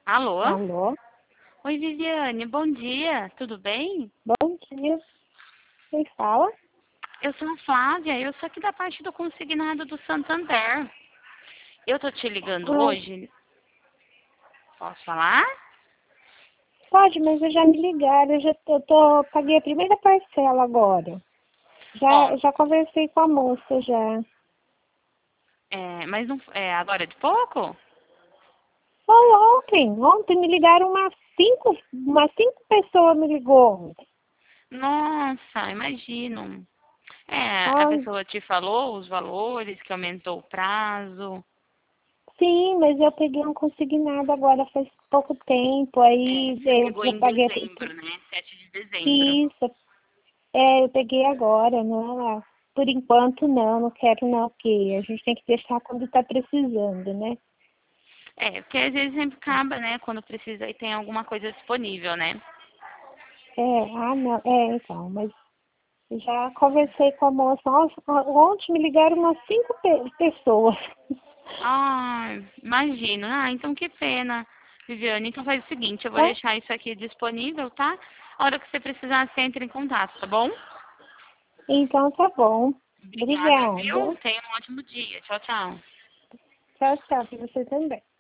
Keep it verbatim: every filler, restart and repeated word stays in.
Alô? Alô? Oi, Viviane, bom dia, tudo bem? Bom dia. Quem fala? Eu sou a Flávia, eu sou aqui da parte do consignado do Santander. Eu tô te ligando Ah, hoje. Posso falar? pode, mas eu já me ligaram. Eu já tô, tô- paguei a primeira parcela agora. Ó, Já, já conversei com a moça já. é, mas não, é agora de pouco? Foi ontem. Ontem me ligaram umas cinco, umas cinco pessoas me ligou. Nossa, imagino. É, a Ah, pessoa te falou os valores, que aumentou o prazo. sim, mas eu peguei um consignado agora faz pouco tempo. É, Aí você eu pegou já em paguei. dezembro, né? Sete de dezembro. Isso, é, eu peguei agora, não. Por enquanto não, não quero não, porque a gente tem que deixar quando está precisando, né? É, porque às vezes sempre acaba, né? Quando precisa e tem alguma coisa disponível, né? É, ah não, é, então, mas já conversei com a moça, nossa, ontem me ligaram umas cinco pe- pessoas. Ah, imagino. Ah, então que pena, Viviane. Então faz o seguinte, eu vou Tá? deixar isso aqui disponível, tá? A hora que você precisar, você entra em contato, tá bom? Então tá bom. Obrigada, viu? Obrigada. Tenha um ótimo dia. Tchau, tchau. Tchau, tchau, pra você também.